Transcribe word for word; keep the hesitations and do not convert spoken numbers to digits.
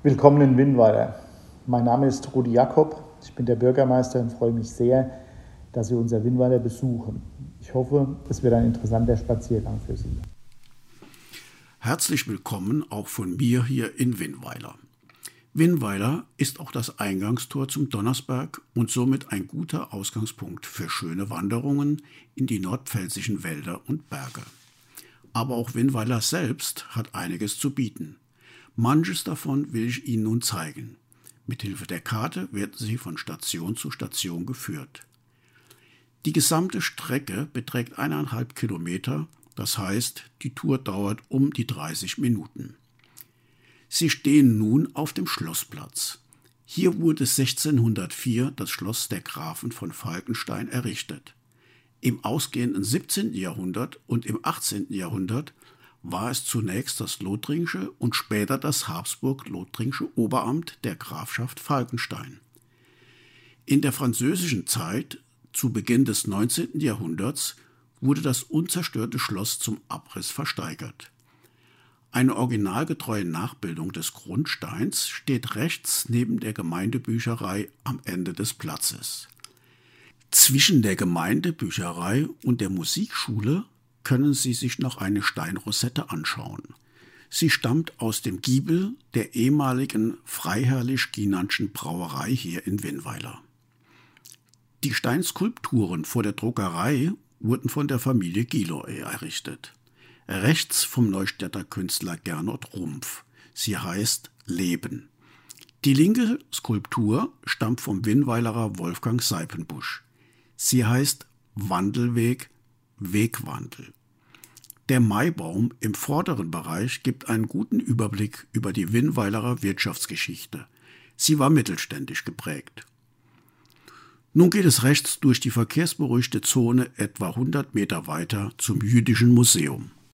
Willkommen in Winnweiler. Mein Name ist Rudi Jakob, ich bin der Bürgermeister und freue mich sehr, dass Sie unser Winnweiler besuchen. Ich hoffe, es wird ein interessanter Spaziergang für Sie. Herzlich willkommen auch von mir hier in Winnweiler. Winnweiler ist auch das Eingangstor zum Donnersberg und somit ein guter Ausgangspunkt für schöne Wanderungen in die nordpfälzischen Wälder und Berge. Aber auch Winnweiler selbst hat einiges zu bieten. Manches davon will ich Ihnen nun zeigen. Mithilfe der Karte werden Sie von Station zu Station geführt. Die gesamte Strecke beträgt eineinhalb Kilometer, das heißt, die Tour dauert um die dreißig Minuten. Sie stehen nun auf dem Schlossplatz. Hier wurde sechzehnhundertvier das Schloss der Grafen von Falkenstein errichtet. Im ausgehenden siebzehnten Jahrhundert und im achtzehnten Jahrhundert war es zunächst das lothringische und später das habsburg-lothringische Oberamt der Grafschaft Falkenstein. In der französischen Zeit, zu Beginn des neunzehnten Jahrhunderts, wurde das unzerstörte Schloss zum Abriss versteigert. Eine originalgetreue Nachbildung des Grundsteins steht rechts neben der Gemeindebücherei am Ende des Platzes. Zwischen der Gemeindebücherei und der Musikschule können Sie sich noch eine Steinrosette anschauen. Sie stammt aus dem Giebel der ehemaligen freiherrlich-gienandtschen Brauerei hier in Winnweiler. Die Steinskulpturen vor der Druckerei wurden von der Familie Giloy errichtet. Rechts vom Neustädter Künstler Gernot Rumpf. Sie heißt Leben. Die linke Skulptur stammt vom Winnweilerer Wolfgang Seipenbusch. Sie heißt Wandelweg, Wegwandel. Der Maibaum im vorderen Bereich gibt einen guten Überblick über die Winnweilerer Wirtschaftsgeschichte. Sie war mittelständisch geprägt. Nun geht es rechts durch die verkehrsberuhigte Zone etwa hundert Meter weiter zum Jüdischen Museum.